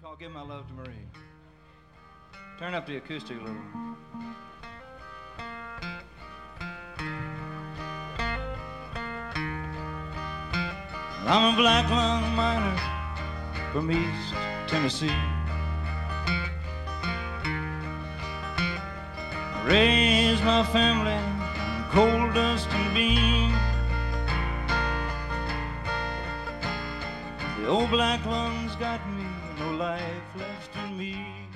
called Give My Love to Marie. Turn up the acoustic a little. I'm a black lung miner from East Tennessee. Raised my family on coal dust and bean. The old black lungs got me, no life left in me.